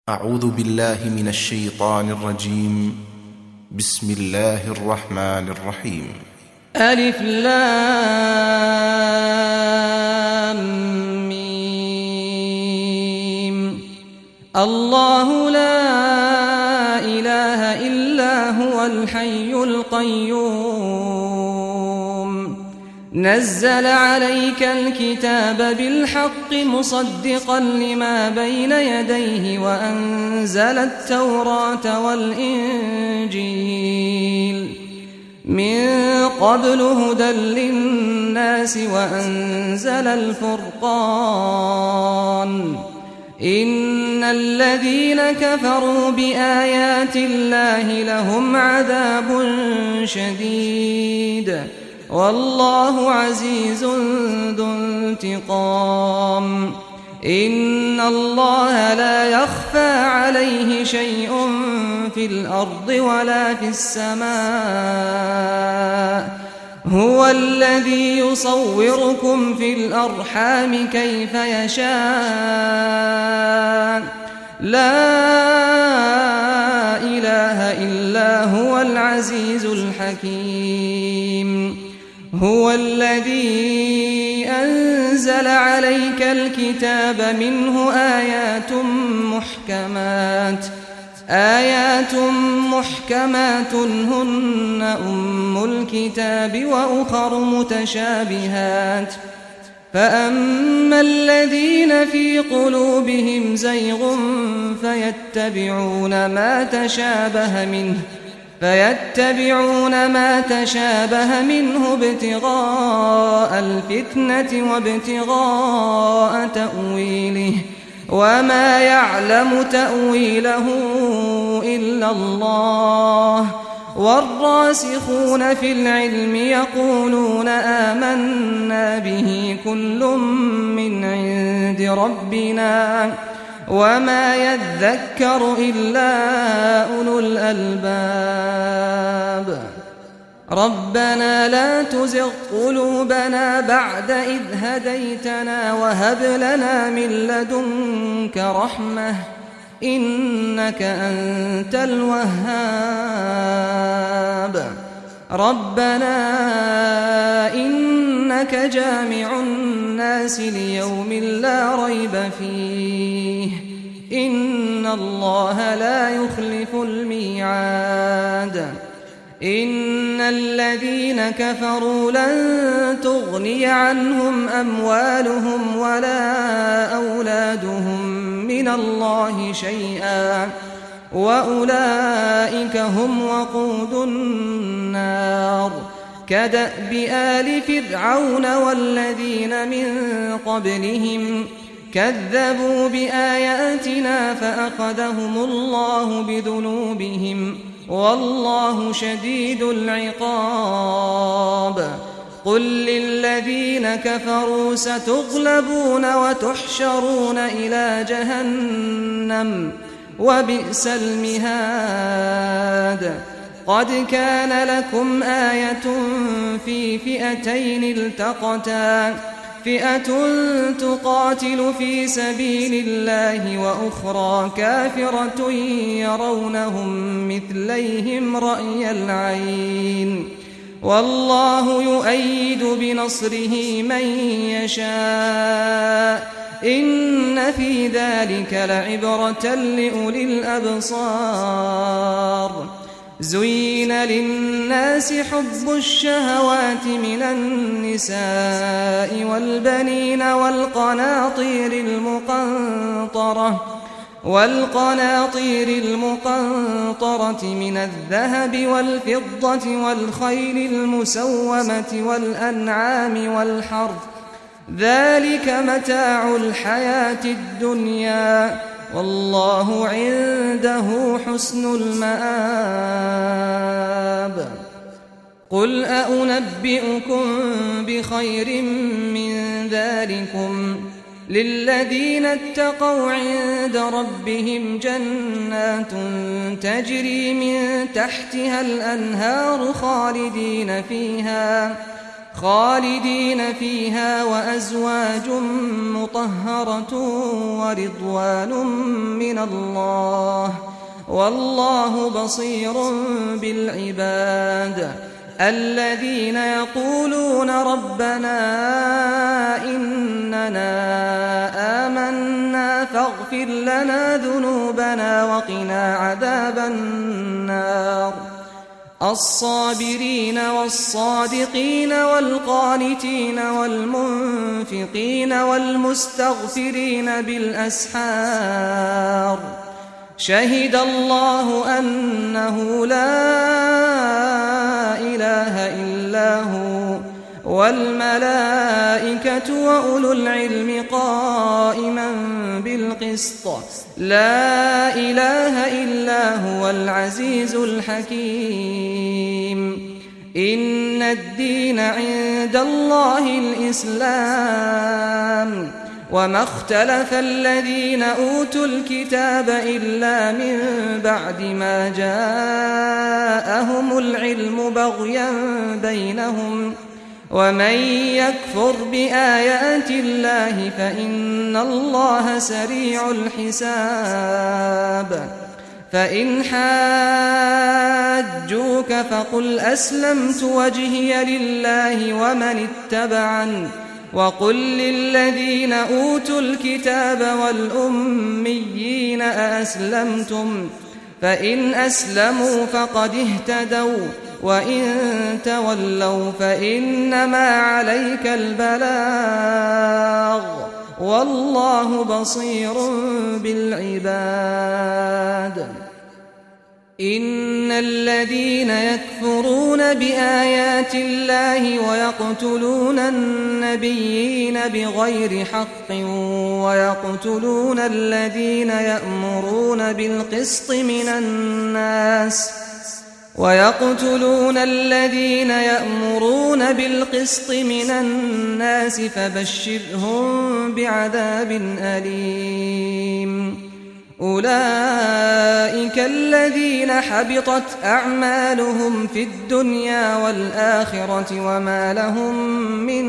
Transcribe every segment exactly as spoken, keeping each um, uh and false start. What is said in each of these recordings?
أعوذ بالله من الشيطان الرجيم. بسم الله الرحمن الرحيم. ألف لام ميم. الله لا إله إلا هو الحي القيوم نزل عليك الكتاب بالحق مصدقا لما بين يديه وأنزل التوراة والإنجيل من قبل هدى للناس وأنزل الفرقان إن الذين كفروا بآيات الله لهم عذاب شديد والله عزيز ذو انتقام. إن الله لا يخفى عليه شيء في الأرض ولا في السماء هو الذي يصوركم في الأرحام كيف يشاء لا إله إلا هو العزيز الحكيم. هو الذي أنزل عليك الكتاب منه آيات محكمات آيات محكمات هن أم الكتاب وأخر متشابهات فأما الذين في قلوبهم زيغ فيتبعون ما تشابه منه فيتبعون ما تشابه منه ابتغاء الفتنة وابتغاء تأويله وما يعلم تأويله إلا الله والراسخون في العلم يقولون آمنا به كل من عند ربنا وما يذكر إلا أولو الألباب. ربنا لا تزغ قلوبنا بعد إذ هديتنا وهب لنا من لدنك رحمة إنك أنت الوهاب. ربنا إنك جامع الناس ليوم لا ريب فيه إن الله لا يخلف الميعاد. إن الذين كفروا لن تغني عنهم أموالهم ولا أولادهم من الله شيئا وأولئك هم وقود النار. كدأب آل فرعون والذين من قبلهم كذبوا بآياتنا فأخذهم الله بذنوبهم والله شديد العقاب. قل للذين كفروا ستغلبون وتحشرون إلى جهنم وبئس المهاد. قد كان لكم آية في فئتين التقتا فئة تقاتل في سبيل الله وأخرى كافرة يرونهم مثليهم رأي العين والله يؤيد بنصره من يشاء إن في ذلك لعبرة لأولي الأبصار. زين للناس حب الشهوات من النساء والبنين والقناطير المقنطرة والقناطير المقنطرة من الذهب والفضة والخيل المسومة والأنعام والحرث ذلك متاع الحياة الدنيا والله عنده حسن المآب. قل أنبئكم بخير من ذلكم للذين اتقوا عند ربهم جنات تجري من تحتها الأنهار خالدين فيها خالدين فيها وأزواج مطهرة ورضوان من الله والله بصير بالعباد الذين يقولون ربنا إننا آمنا فاغفر لنا ذنوبنا وقنا عذاب النار الصابرين والصادقين والقانتين والمنفقين والمستغفرين بالأسحار شهد الله أنه لا إله إلا هو والملائكة وأولو العلم قائما بالقسط لا إله إلا هو العزيز الحكيم إن الدين عند الله الإسلام وما اختلف الذين أوتوا الكتاب إلا من بعد ما جاءهم العلم بغيا بينهم ومن يكفر بآيات الله فإن الله سريع الحساب فإن حاجوك فقل أسلمت وجهي لله ومن اتبعني وقل للذين أوتوا الكتاب والأميين أأسلمتم فإن أسلموا فقد اهتدوا وإن تولوا فإنما عليك البلاغ والله بصير بالعباد إن الذين يكفرون بآيات الله ويقتلون النبيين بغير حق ويقتلون الذين يأمرون بالقسط من الناس ويقتلون الذين يأمرون بالقسط من الناس فبشرهم بعذاب أليم أولئك الذين حبطت أعمالهم في الدنيا والآخرة وما لهم من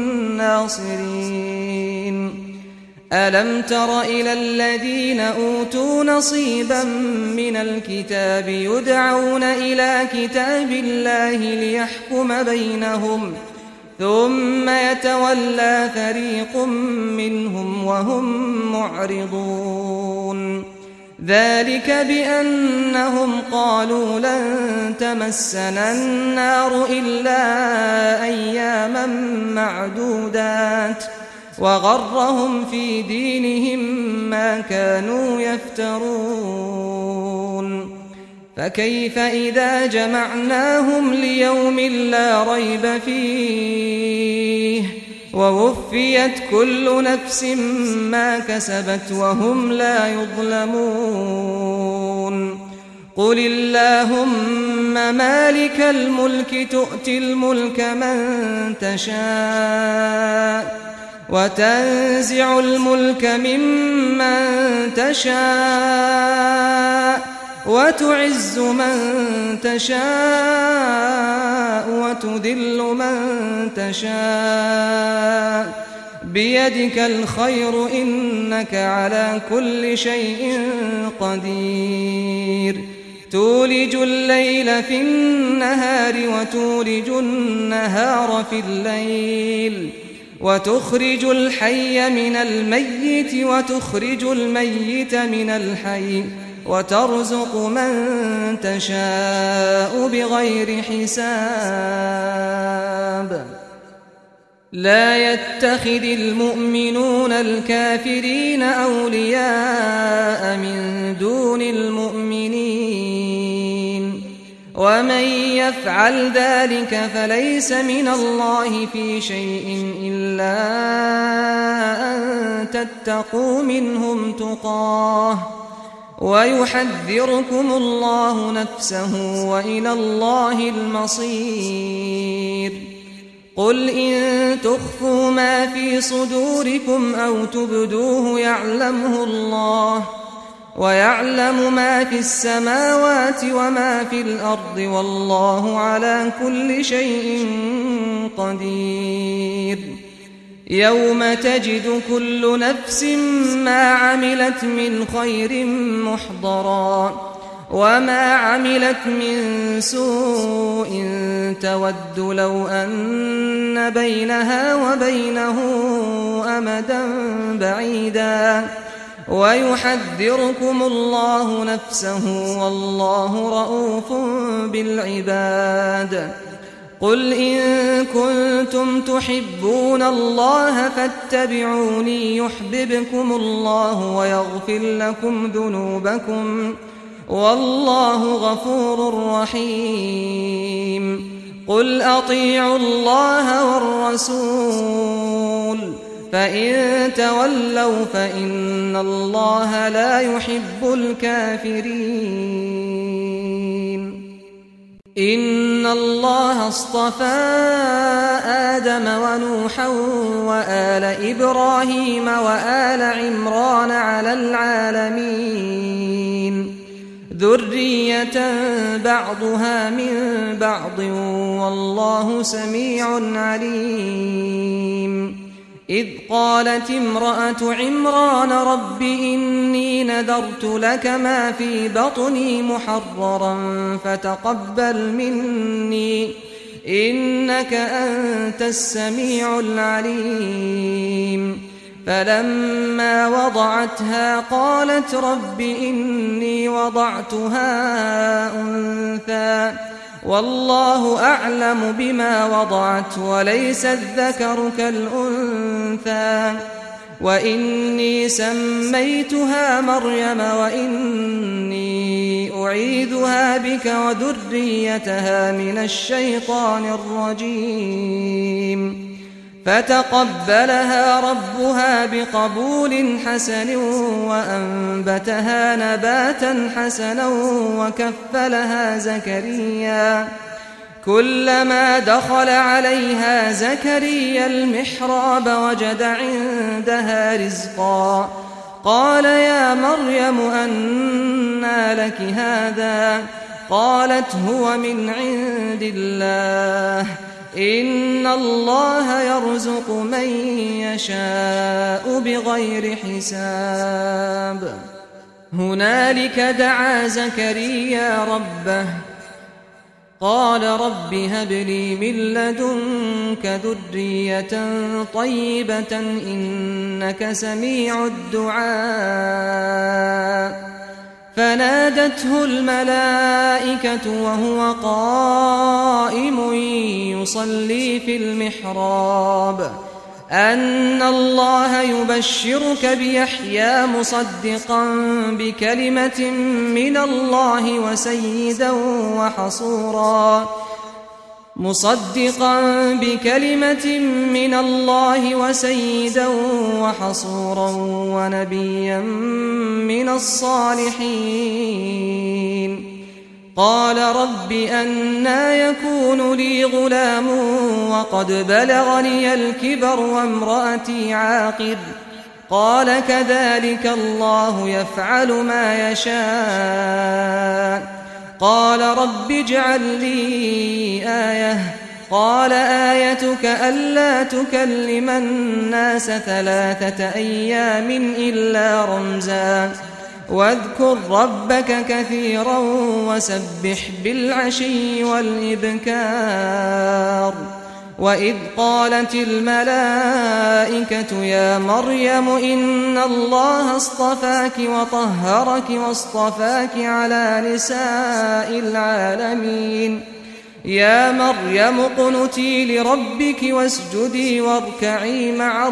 ناصرين ألم تر إلى الذين أوتوا نصيبا من الكتاب يدعون إلى كتاب الله ليحكم بينهم ثم يتولى فريق منهم وهم معرضون ذلك بأنهم قالوا لن تمسنا النار إلا أياما معدودات وغرهم في دينهم ما كانوا يفترون فكيف إذا جمعناهم ليوم لا ريب فيه ووفيت كل نفس ما كسبت وهم لا يظلمون قل اللهم مالك الملك تؤتي الملك من تشاء وتنزع الملك ممن تشاء وتعز من تشاء وتذل من تشاء بيدك الخير إنك على كل شيء قدير تولج الليل في النهار وتولج النهار في الليل وتخرج الحي من الميت وتخرج الميت من الحي وترزق من تشاء بغير حساب لا يتخذ المؤمنون الكافرين أولياء من دون المؤمنين ومن يفعل ذلك فليس من الله في شيء إلا أن تتقوا منهم تقاه ويحذركم الله نفسه وإلى الله المصير قل إن تخفوا ما في صدوركم أو تبدوه يعلمه الله ويعلم ما في السماوات وما في الأرض والله على كل شيء قدير يوم تجد كل نفس ما عملت من خير محضرا وما عملت من سوء تود لو أن بينها وبينه أمدا بعيدا ويحذركم الله نفسه والله رؤوف بالعباد قل إن كنتم تحبون الله فاتبعوني يحببكم الله ويغفر لكم ذنوبكم والله غفور رحيم قل أطيعوا الله والرسول فإن تولوا فإن الله لا يحب الكافرين إن الله اصطفى آدم ونوحا وآل إبراهيم وآل عمران على العالمين ذرية بعضها من بعض والله سميع عليم إذ قالت امرأة عمران رب إني نذرت لك ما في بطني محررا فتقبل مني إنك أنت السميع العليم فلما وضعتها قالت رب إني وضعتها أنثى والله أعلم بما وضعت وليس الذكر كالأنثى وإني سميتها مريم وإني أعيذها بك وذريتها من الشيطان الرجيم فتقبلها ربها بقبول حسن وأنبتها نباتا حسنا وكفلها زكريا كلما دخل عليها زكريا المحراب وجد عندها رزقا قال يا مريم أنى لك هذا قالت هو من عند الله إن الله يرزق من يشاء بغير حساب هنالك دعا زكريا ربه قال رب هب لي من لدنك ذرية طيبة إنك سميع الدعاء فنادته الملائكة وهو قائم يصلي في المحراب أن الله يبشرك بيحيى مصدقا بكلمة من الله وسيدا وحصورا مصدقا بكلمة من الله وسيدا وحصورا ونبيا من الصالحين قال رب أنى يكون لي غلام وقد بلغني الكبر وامرأتي عاقر قال كذلك الله يفعل ما يشاء قال رب اجعل لي آية قال آيتك ألا تكلم الناس ثلاثة أيام إلا رمزا واذكر ربك كثيرا وسبح بالعشي والإبكار وإذ قالت الملائكة يا مريم إن الله اصطفاك وطهرك واصطفاك على نساء العالمين يا مريم اقنتي لربك واسجدي واركعي مع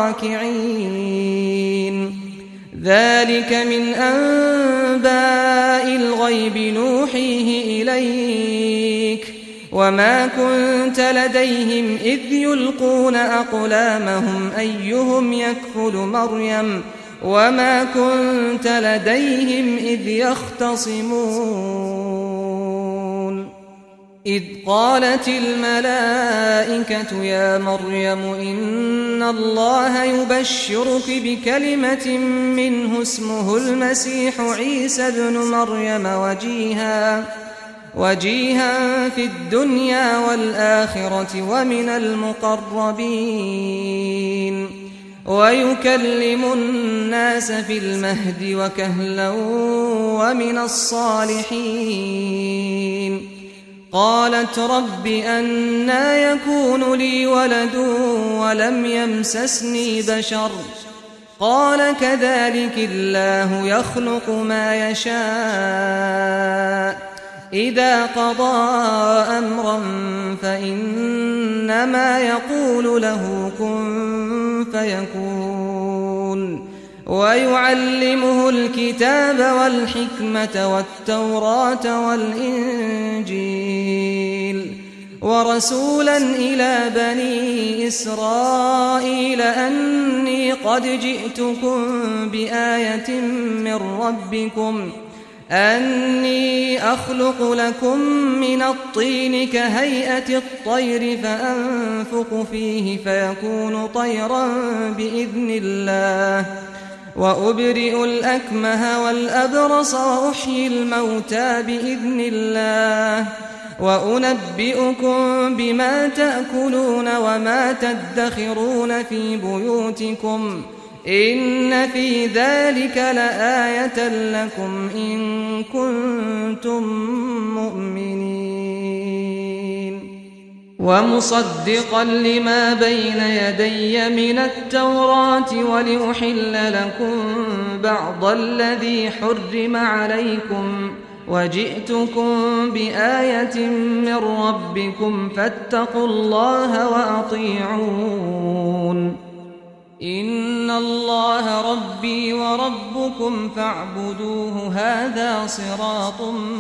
الراكعين ذلك من أنباء الغيب نوحيه إليك وما كنت لديهم إذ يلقون أقلامهم أيهم يكفل مريم وما كنت لديهم إذ يختصمون إذ قالت الملائكة يا مريم إن الله يبشرك بكلمة منه اسمه المسيح عيسى ابن مريم وجيها وجيها في الدنيا والآخرة ومن المقربين ويكلم الناس في المهد وكهلا ومن الصالحين. قالت رب أنى يكون لي ولد ولم يمسسني بشر قال كذلك الله يخلق ما يشاء إذا قضى أمرا فإنما يقول له كن فيكون. ويعلمه الكتاب والحكمة والتوراة والإنجيل ورسولا إلى بني إسرائيل أني قد جئتكم بآية من ربكم أني أخلق لكم من الطين كهيئة الطير فأنفخ فيه فيكون طيرا بإذن الله وأبرئ الأكمه والأبرص وأحيي الموتى بإذن الله وأنبئكم بما تأكلون وما تدخرون في بيوتكم إن في ذلك لآية لكم إن كنتم مؤمنين. ومصدقا لما بين يدي من التوراة ولأحل لكم بعض الذي حرم عليكم وجئتكم بآية من ربكم فاتقوا الله وأطيعون. إن الله ربي وربكم فاعبدوه هذا صراط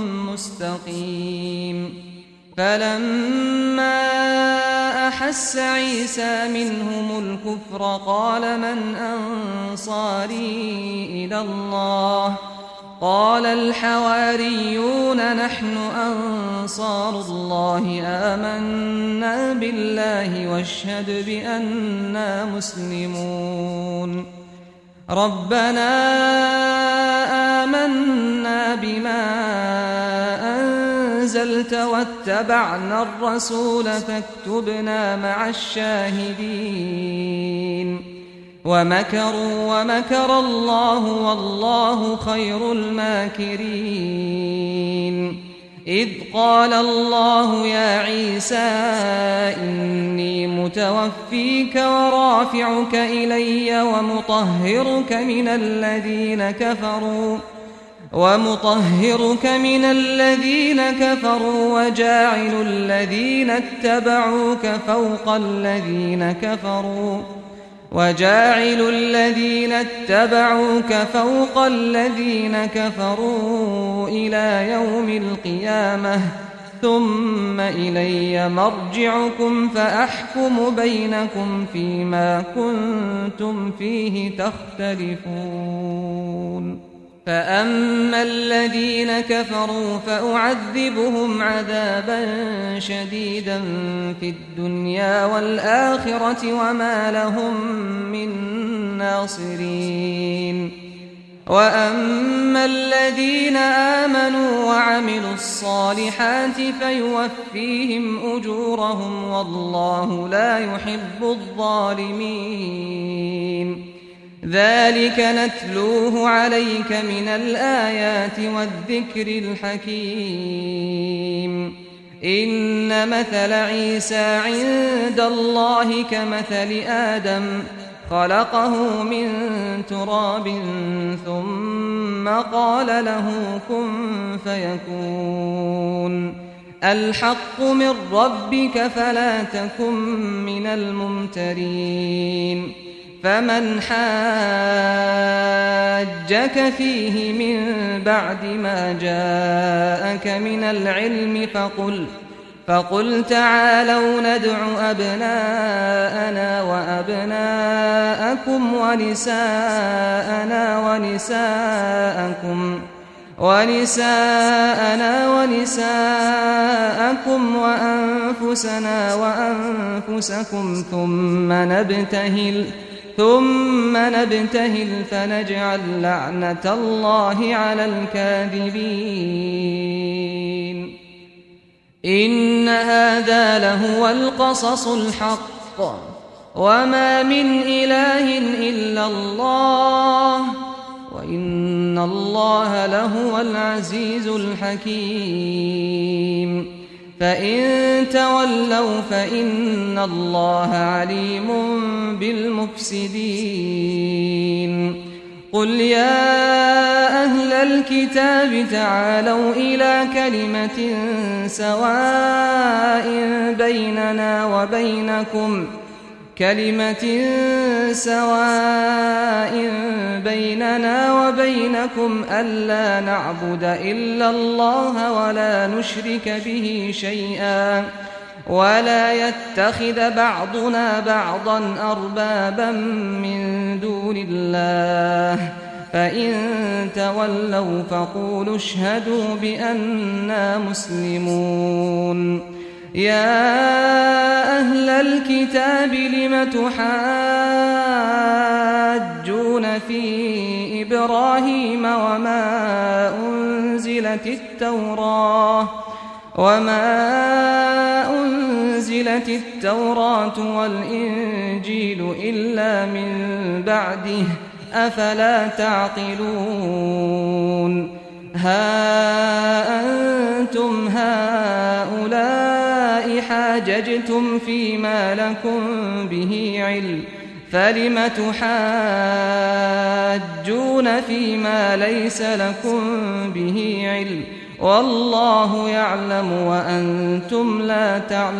مستقيم. فلما أحس عيسى منهم الكفر قال من أنصاري إلى الله قال الحواريون نحن أنصار الله آمنا بالله واشهد بأننا مسلمون. ربنا آمنا بما أنزلت واتبعنا الرسول فاكتبنا مع الشاهدين. ومكروا ومكر الله والله خير الماكرين. إذ قال الله يا عيسى إني متوفيك ورافعك إلي ومطهرك من الذين كفروا ومطهرك من الذين كفروا وجاعل الذين اتبعوك فوق الذين كفروا وجاعل الذين اتبعوك فوق الذين كفروا إلى يوم القيامة ثم إلي مرجعكم فأحكم بينكم فيما كنتم فيه تختلفون. فأما الذين كفروا فأعذبهم عذابا شديدا في الدنيا والآخرة وما لهم من ناصرين. وأما الذين آمنوا وعملوا الصالحات فيوفيهم أجورهم والله لا يحب الظالمين. ذلك نتلوه عليك من الآيات والذكر الحكيم. إن مثل عيسى عند الله كمثل آدم خلقه من تراب ثم قال له كن فيكون. الحق من ربك فلا تكن من الممترين. فمن حاجك فيه من بعد ما جاءك من العلم فقل فقل تعالوا ندع أبناءنا وأبناءكم ونساءنا ونساءكم ونساءنا ونساءكم وأنفسنا وأنفسكم ثم نبتهل ثم نبتهل فنجعل لعنة الله على الكاذبين. إن هذا لهو القصص الحق وما من إله إلا الله وإن الله لهو العزيز الحكيم فإن تولوا فإن الله عليم بالمفسدين قل يا أهل الكتاب تعالوا إلى كلمة سواء بيننا وبينكم كلمة سواء بيننا وبينكم ألا نعبد إلا الله ولا نشرك به شيئا ولا يتخذ بعضنا بعضا أربابا من دون الله فإن تولوا فقولوا اشهدوا بأننا مسلمون يا أهل الكتاب لم تحاجون في إبراهيم وما أنزلت التوراة وما أنزلت التوراة والإنجيل إلا من بعده أفلا تعقلون ها أنتم هؤلاء حاججتم فيما لكم به علم فلم تحاجون فيما ليس لكم به علم والله يعلم وأنتم لا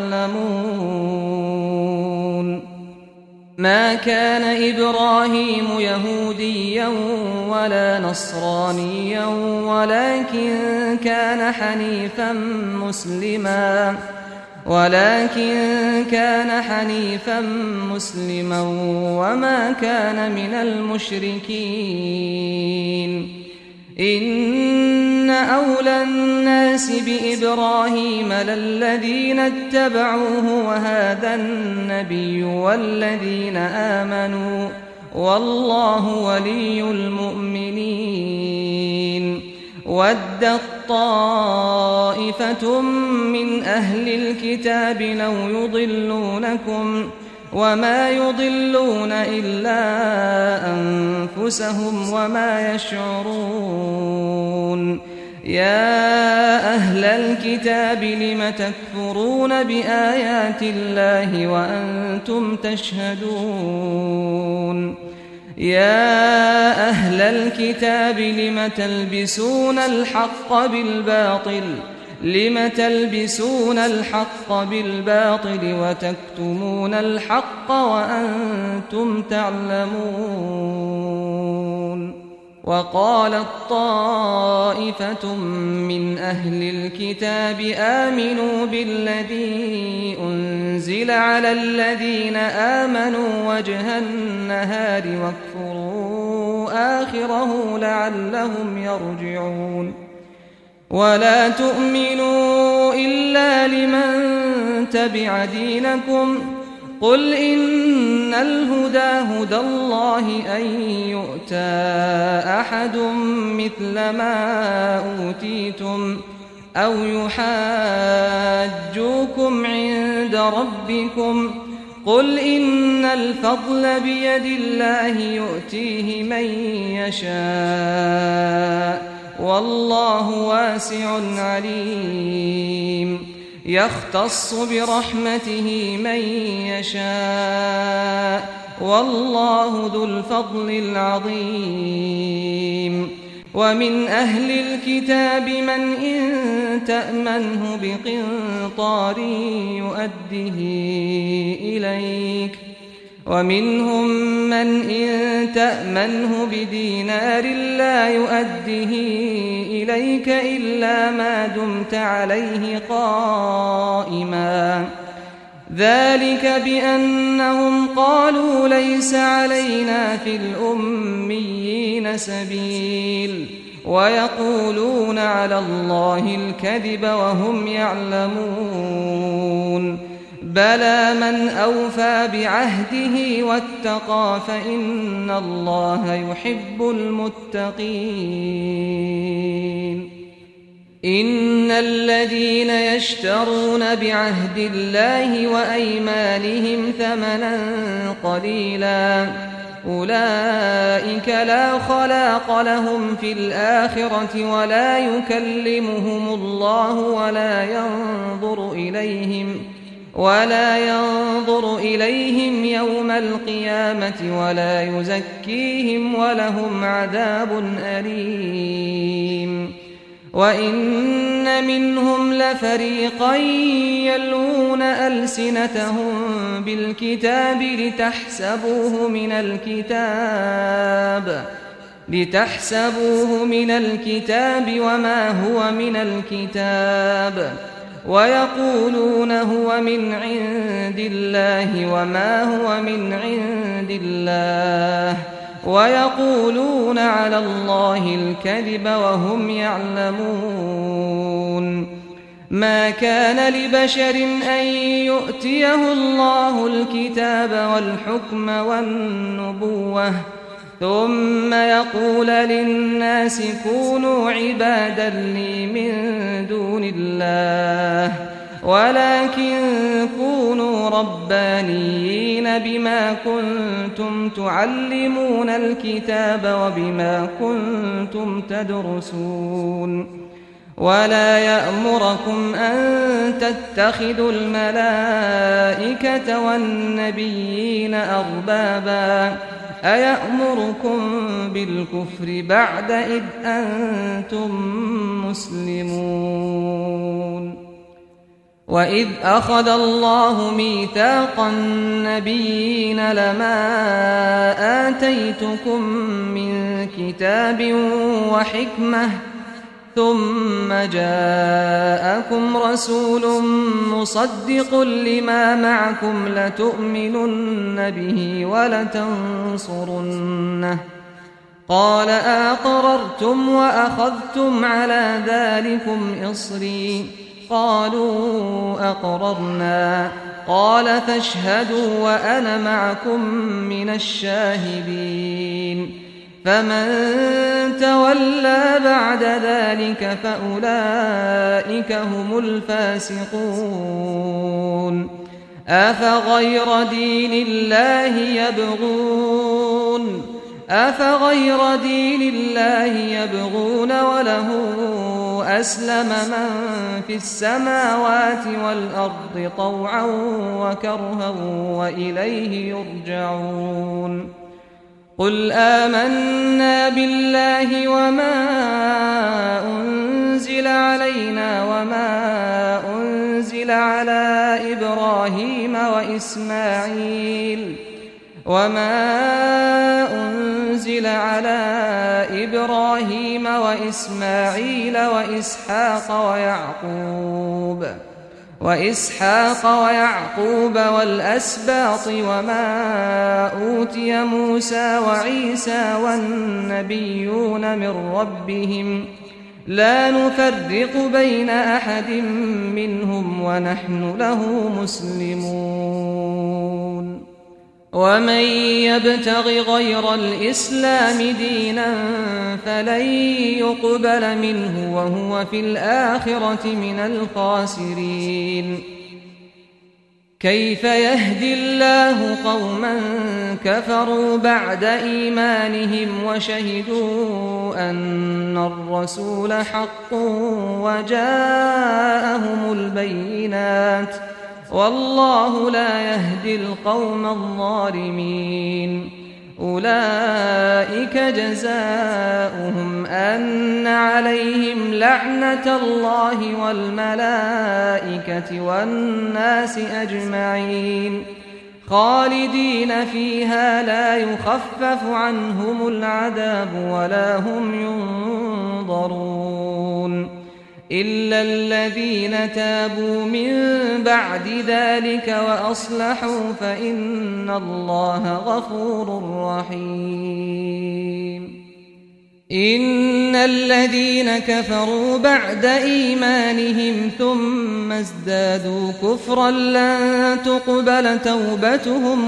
تعلمون ما كان إبراهيم يهوديا ولا نصرانيا ولكن كان حنيفا مسلما ولكن كان حنيفا مسلما وما كان من المشركين إن أولى الناس بإبراهيم للذين اتبعوه وهذا النبي والذين آمنوا والله ولي المؤمنين ودت طائفة من أهل الكتاب لو يضلونكم وما يضلون إلا أنفسهم وما يشعرون يا أهل الكتاب لم تكفرون بآيات الله وأنتم تشهدون يا أهل الكتاب لم تلبسون الحق بالباطل لم تلبسون الحق بالباطل وتكتمون الحق وأنتم تعلمون وقالت طائفة من أهل الكتاب آمنوا بالذي أنزل على الذين آمنوا وجه النهار واكفروا آخره لعلهم يرجعون ولا تؤمنوا إلا لمن تبع دينكم قل إن الهدى هدى الله أن يؤتى أحد مثل ما أوتيتم أو يحاجوكم عند ربكم قل إن الفضل بيد الله يؤتيه من يشاء والله واسع عليم يختص برحمته من يشاء والله ذو الفضل العظيم ومن أهل الكتاب من إن تأمنه بقنطار يؤده إليك ومنهم من إن تأمنه بدينار لا يؤده إليك إلا ما دمت عليه قائما ذلك بأنهم قالوا ليس علينا في الأميين سبيل ويقولون على الله الكذب وهم يعلمون بلى من أوفى بعهده واتقى فإن الله يحب المتقين إن الذين يشترون بعهد الله وأيمانهم ثمنا قليلا أولئك لا خلاق لهم في الآخرة ولا يكلمهم الله ولا ينظر إليهم ولا ينظر إليهم يوم القيامة ولا يزكيهم ولهم عذاب أليم وإن منهم لفريقا يلوون ألسنتهم بالكتاب لتحسبوه من الكتاب لتحسبوه من الكتاب وما هو من الكتاب ويقولون هو من عند الله وما هو من عند الله ويقولون على الله الكذب وهم يعلمون ما كان لبشر أن يؤتيه الله الكتاب والحكم والنبوة ثم يقول للناس كونوا عبادا لي من دون الله ولكن كونوا ربانيين بما كنتم تعلمون الكتاب وبما كنتم تدرسون ولا يأمركم أن تتخذوا الملائكة والنبيين أربابا أيأمركم بالكفر بعد إذ أنتم مسلمون وإذ أخذ الله ميثاق النبيين لما آتيتكم من كتاب وحكمة ثم جاءكم رسول مصدق لما معكم لتؤمنن به ولتنصرنه قال أقررتم وأخذتم على ذلكم إصري قالوا أقررنا قال فاشهدوا وأنا معكم من الشاهدين فمن تولى بعد ذلك فأولئك هم الفاسقون أفغير دين الله يبغون أفغير دين الله يبغون وله أسلم من في السماوات والأرض طوعا وكرها وإليه يرجعون قل آمنا بالله وما أنزل علينا وما أنزل على إبراهيم وإسماعيل وما أنزل على إبراهيم وإسماعيل وإسحاق ويعقوب وإسحاق ويعقوب والأسباط وما أوتي موسى وعيسى والنبيون من ربهم لا نفرق بين أحد منهم ونحن له مسلمون ومن يبتغ غير الإسلام دينا فلن يقبل منه وهو في الآخرة من الخاسرين كيف يهدي الله قوما كفروا بعد إيمانهم وشهدوا أن الرسول حق وجاءهم البينات والله لا يهدي القوم الظالمين أولئك جزاؤهم أن عليهم لعنة الله والملائكة والناس أجمعين خالدين فيها لا يخفف عنهم العذاب ولا هم ينظرون إلا الذين تابوا من بعد ذلك وأصلحوا فإن الله غفور رحيم إن الذين كفروا بعد إيمانهم ثم ازدادوا كفرا لن تقبل توبتهم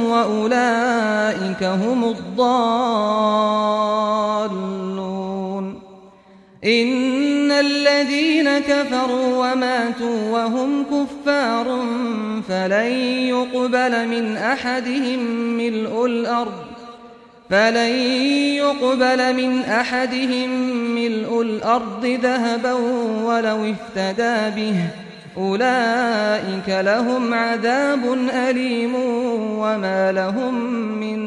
وأولئك هم الضالون إن الذين كفروا وماتوا وهم كفار فلن يقبل من أحدهم ملء الأرض فلن يقبل من أحدهم ملء الأرض ذهبا ولو افتدى به أولئك لهم عذاب أليم وما لهم من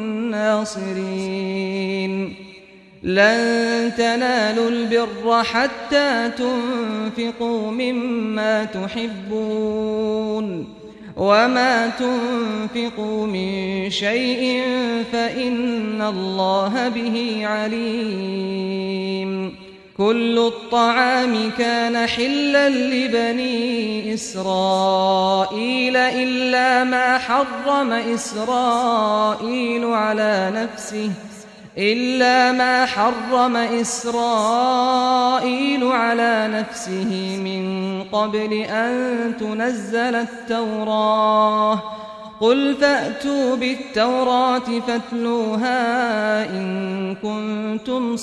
ناصرين لن تنالوا البر حتى تنفقوا مما تحبون وما تنفقوا من شيء فإن الله به عليم كل الطعام كان حلا لبني إسرائيل إلا ما حرم إسرائيل على نفسه إلا ما حرم إسرائيل على نفسه من قبل أن تنزل التوراة قل فأتوا بالتوراة فاتلوها إن كنتم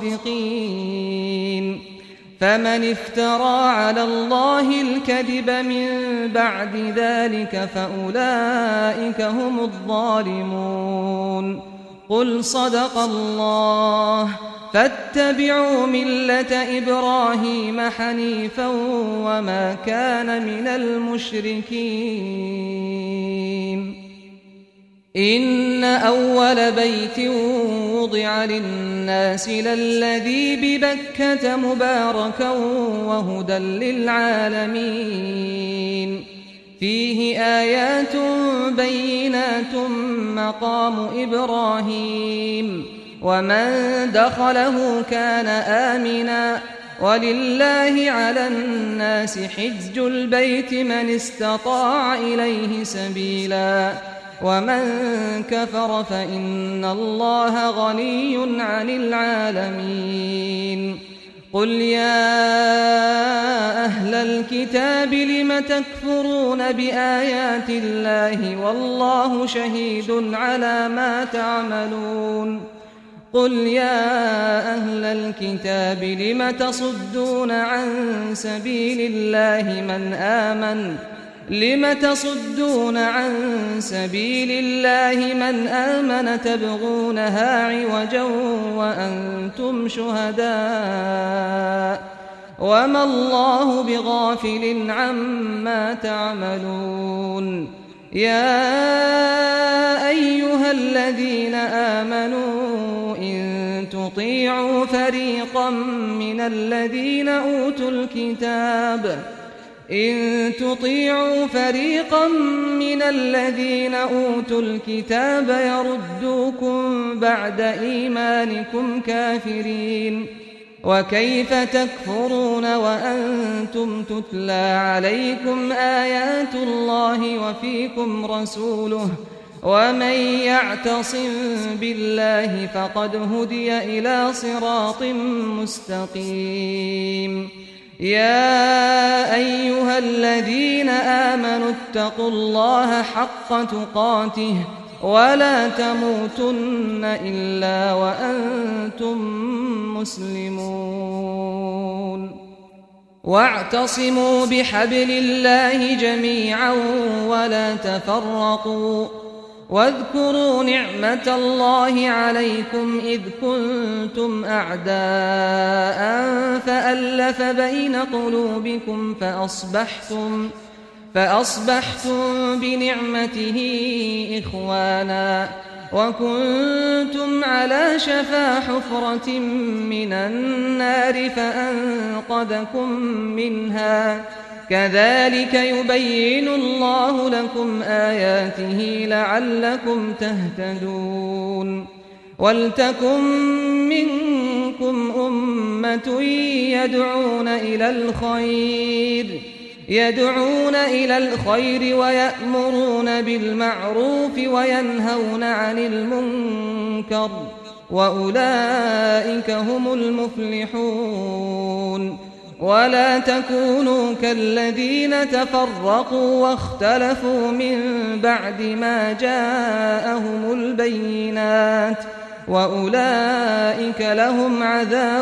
صادقين فمن افترى على الله الكذب من بعد ذلك فأولئك هم الظالمون قل صدق الله فاتبعوا ملة إبراهيم حنيفا وما كان من المشركين إن أول بيت وضع للناس للذي ببكة مباركا وهدى للعالمين فيه آيات بينات مقام إبراهيم ومن دخله كان آمنا ولله على الناس حج البيت من استطاع إليه سبيلا ومن كفر فإن الله غني عن العالمين قل يا أهل الكتاب لم تكفرون بآيات الله والله شهيد على ما تعملون قل يا أهل الكتاب لم تصدون عن سبيل الله من آمن لم تصدون عن سبيل الله من آمن تبغونها عوجا وأنتم شهداء وما الله بغافل عما تعملون يا أيها الذين آمنوا إن تطيعوا فريقا من الذين أوتوا الكتاب إن تطيعوا فريقا من الذين أوتوا الكتاب يردوكم بعد إيمانكم كافرين وكيف تكفرون وأنتم تتلى عليكم آيات الله وفيكم رسوله ومن يعتصم بالله فقد هدي إلى صراط مستقيم يا أيها الذين آمنوا اتقوا الله حق تقاته ولا تموتن إلا وأنتم مسلمون واعتصموا بحبل الله جميعا ولا تفرقوا واذكروا نعمة الله عليكم إذ كنتم أعداء فألف بين قلوبكم فأصبحتم فأصبحتم بنعمته إخوانا وكنتم على شفا حفرة من النار فأنقذكم منها كذلك يبين الله لكم آياته لعلكم تهتدون ولتكن منكم أمة يدعون إلى الخير يدعون إلى الخير ويأمرون بالمعروف وينهون عن المنكر وأولئك هم المفلحون ولا تكونوا كالذين تفرقوا واختلفوا من بعد ما جاءهم البينات وأولئك لهم عذاب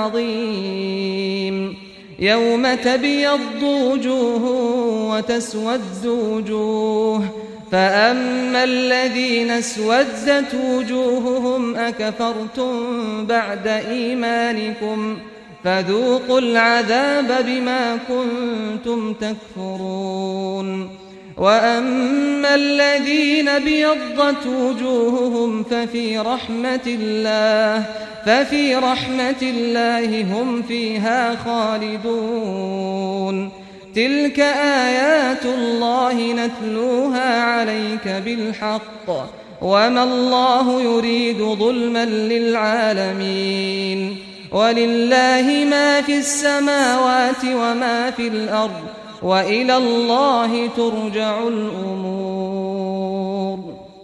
عظيم يوم تبيض وجوه وتسود وجوه فأما الذين اسودت وجوههم أكفرتم بعد إيمانكم فذوقوا العذاب بما كنتم تكفرون وأما الذين ابيضت وجوههم ففي رحمة الله ففي رحمة الله هم فيها خالدون تلك آيات الله نتلوها عليك بالحق وما الله يريد ظلما للعالمين ولله ما في السماوات وما في الأرض وإلى الله ترجع الأمور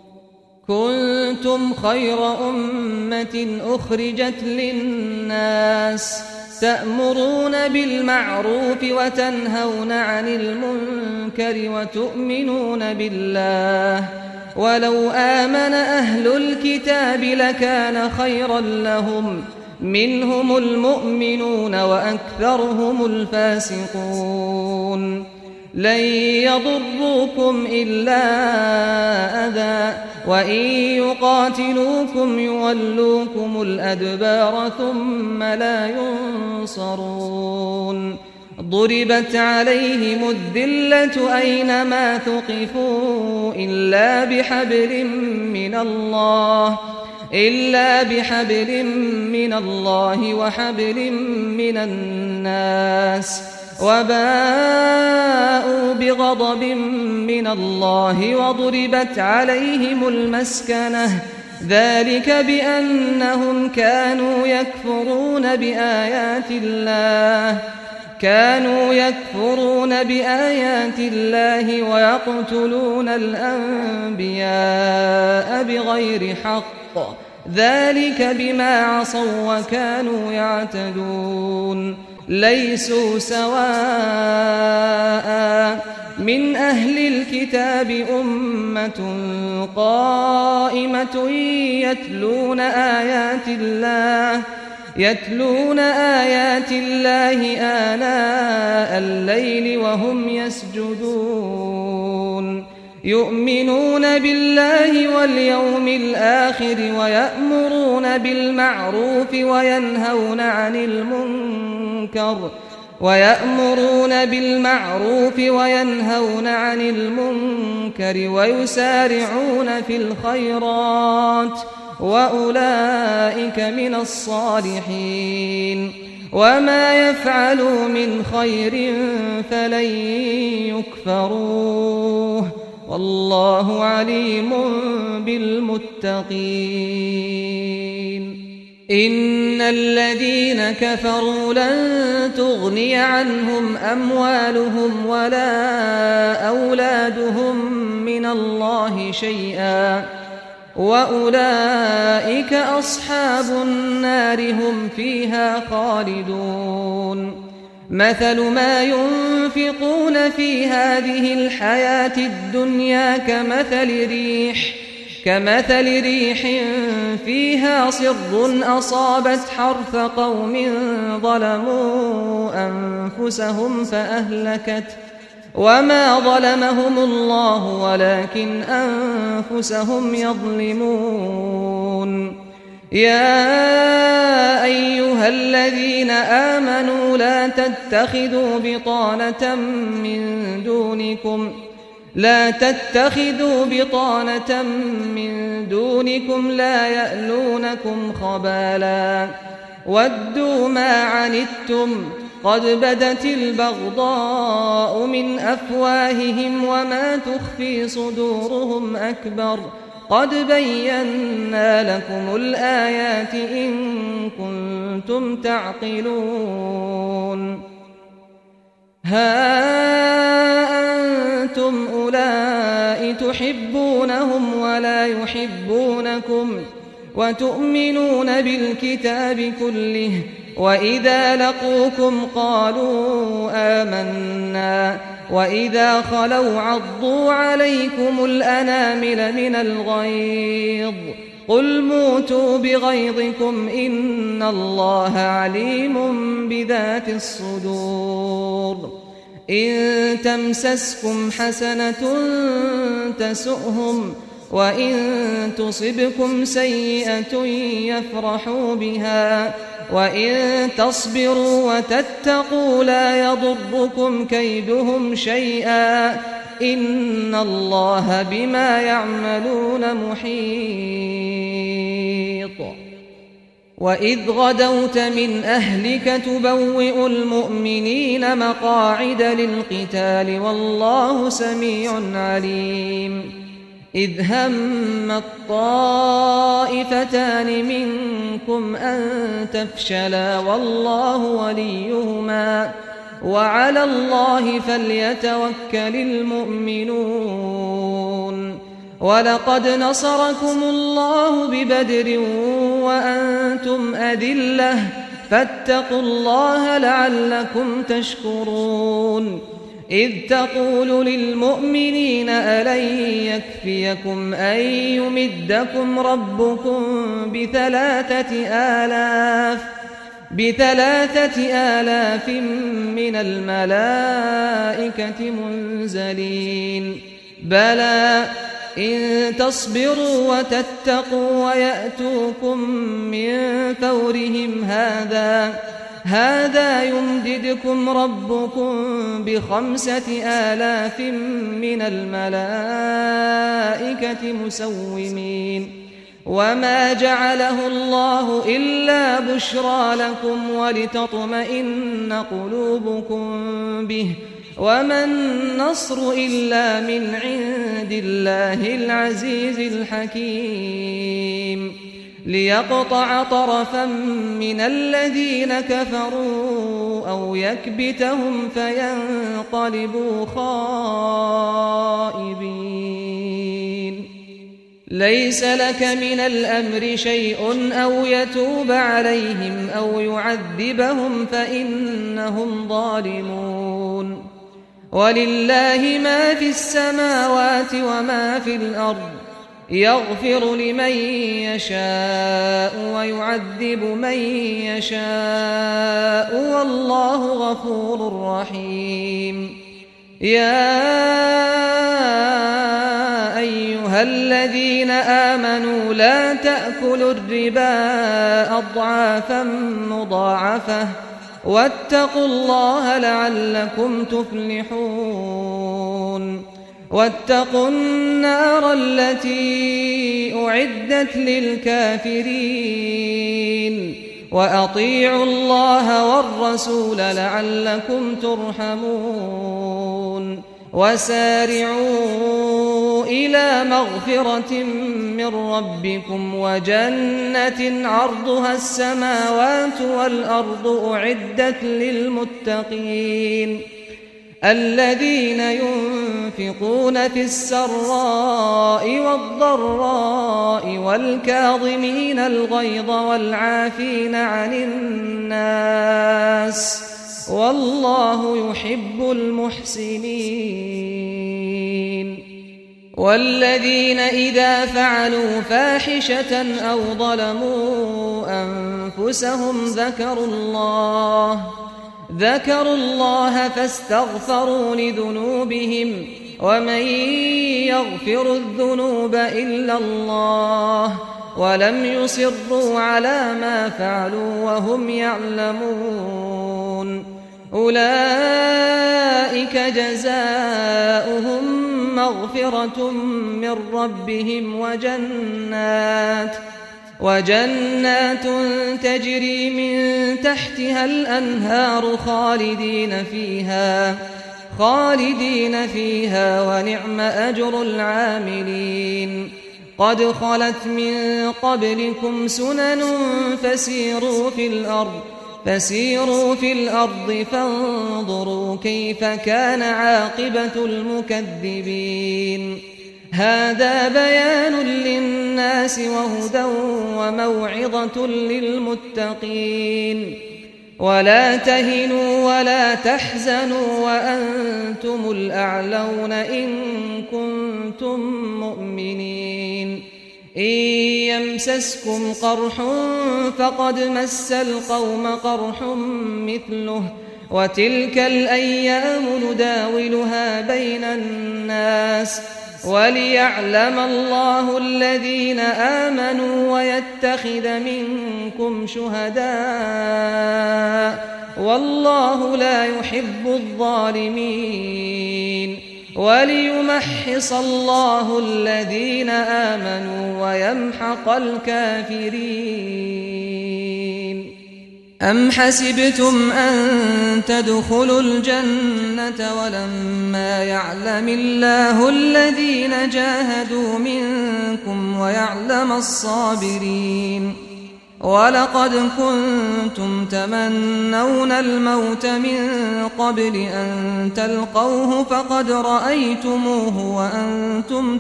كنتم خير أمة أخرجت للناس تأمرون بالمعروف وتنهون عن المنكر وتؤمنون بالله ولو آمن أهل الكتاب لكان خيرا لهم منهم المؤمنون وأكثرهم الفاسقون لن يضروكم إلا أذى وإن يقاتلوكم يولوكم الأدبار ثم لا ينصرون ضربت عليهم الذلة أينما ثقفوا إلا بحبل من الله إلا بحبل من الله وحبل من الناس وباءوا بغضب من الله وضربت عليهم المسكنة ذلك بأنهم كانوا يكفرون بآيات الله كانوا يكفرون بآيات الله ويقتلون الأنبياء بغير حق ذلك بما عصوا وكانوا يعتدون ليسوا سواء من أهل الكتاب أمة قائمة يتلون آيات الله يتلون آيات الله آناء الليل وهم يسجدون يؤمنون بالله واليوم الآخر ويأمرون بالمعروف وينهون عن المنكر ويأمرون بالمعروف وينهون عن المنكر ويسارعون في الخيرات وأولئك من الصالحين وما يفعلوا من خير فلن يكفروه والله عليم بالمتقين إن الذين كفروا لن تغني عنهم أموالهم ولا أولادهم من الله شيئا وأولئك أصحاب النار هم فيها خالدون مثل ما ينفقون في هذه الحياة الدنيا كمثل ريح كمثل ريح فيها صر أصابت حرث قوم ظلموا أنفسهم فأهلكت وما ظلمهم الله ولكن أنفسهم يظلمون يا أيها الذين آمنوا لا تتخذوا بطانة من دونكم لا تتخذوا بطانة من دونكم لا يألونكم خبالا ودوا ما عنتم قد بدت البغضاء من أفواههم وما تخفي صدورهم أكبر قد بينا لكم الآيات إن كنتم تعقلون ها أنتم أولئك تحبونهم ولا يحبونكم وتؤمنون بالكتاب كله وإذا لقوكم قالوا آمنا وإذا خلوا عضوا عليكم الأنامل من الغيظ قل موتوا بغيظكم إن الله عليم بذات الصدور إن تمسسكم حسنة تسؤهم وإن تصبكم سيئة يفرحوا بها وإن تصبروا وتتقوا لا يضركم كيدهم شيئا إن الله بما يعملون محيط وإذ غدوت من أهلك تبوئ المؤمنين مقاعد للقتال والله سميع عليم إذ هم الطائفتان منكم أن تفشلا والله وليهما وعلى الله فليتوكل المؤمنون ولقد نصركم الله ببدر وأنتم أذلة فاتقوا الله لعلكم تشكرون إذ تقول للمؤمنين ألن يكفيكم أن يمدكم ربكم بثلاثة آلاف بثلاثة آلاف من الملائكة منزلين بلى إن تصبروا وتتقوا ويأتوكم من فورهم هذا هذا يمددكم ربكم بخمسة آلاف من الملائكة مسومين وما جعله الله إلا بشرى لكم ولتطمئن قلوبكم به وما النصر إلا من عند الله العزيز الحكيم ليقطع طرفا من الذين كفروا أو يكبتهم فينقلبوا خائبين ليس لك من الأمر شيء أو يتوب عليهم أو يعذبهم فإنهم ظالمون ولله ما في السماوات وما في الأرض يغفر لمن يشاء ويعذب من يشاء والله غفور رحيم يا أيها الذين آمنوا لا تأكلوا الربا أضعافا مضاعفة واتقوا الله لعلكم تفلحون واتقوا النار التي أعدت للكافرين وأطيعوا الله والرسول لعلكم ترحمون وسارعوا إلى مغفرة من ربكم وجنة عرضها السماوات والأرض أعدت للمتقين الذين ينفقون في السراء والضراء والكاظمين الغيظ والعافين عن الناس والله يحب المحسنين والذين إذا فعلوا فاحشة أو ظلموا أنفسهم ذكروا الله ذكروا الله فاستغفروا لذنوبهم ومن يغفر الذنوب إلا الله ولم يصروا على ما فعلوا وهم يعلمون أولئك جزاؤهم مغفرة من ربهم وجنات وجنات تجري من تحتها الأنهار خالدين فيها خالدين فيها ونعم أجر العاملين قد خلت من قبلكم سنن فسيروا في الأرض فسيروا في الأرض فانظروا كيف كان عاقبة المكذبين هذا بيان للناس وهدى وموعظة للمتقين ولا تهنوا ولا تحزنوا وأنتم الأعلون إن كنتم مؤمنين إن يمسسكم قرح فقد مس القوم قرح مثله وتلك الأيام نداولها بين الناس وليعلم الله الذين آمنوا ويتخذ منكم شهداء والله لا يحب الظالمين وليمحص الله الذين آمنوا ويمحق الكافرين. أم حسبتم أن تدخلوا الجنة ولما يعلم الله الذين جاهدوا منكم ويعلم الصابرين ولقد كنتم تمنون الموت من قبل أن تلقوه فقد رأيتموه وأنتم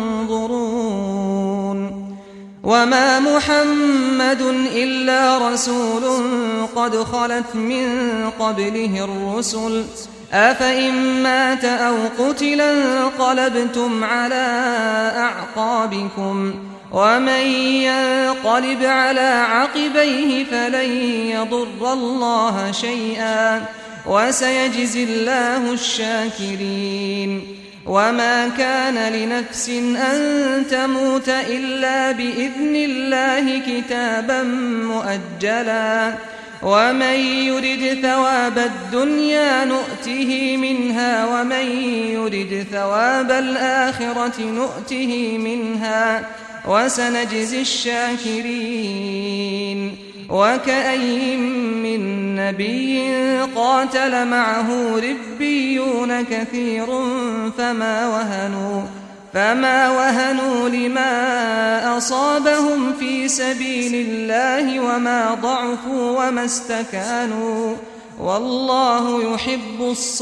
تنظرون وما محمد إلا رسول قد خلت من قبله الرسل أفإن مات أو قتل انقلبتم على أعقابكم ومن ينقلب على عقبيه فلن يضر الله شيئا وسيجزي الله الشاكرين. وما كان لنفس أن تموت إلا بإذن الله كتابا مؤجلا ومن يرد ثواب الدنيا نؤته منها ومن يرد ثواب الآخرة نؤته منها وسنجزي الشاكرين. وكأين من نبي قاتل معه ربيون كثير فما وهنوا فما وهنوا لما أصابهم في سبيل الله وما ضعفوا وما استكانوا والله يحب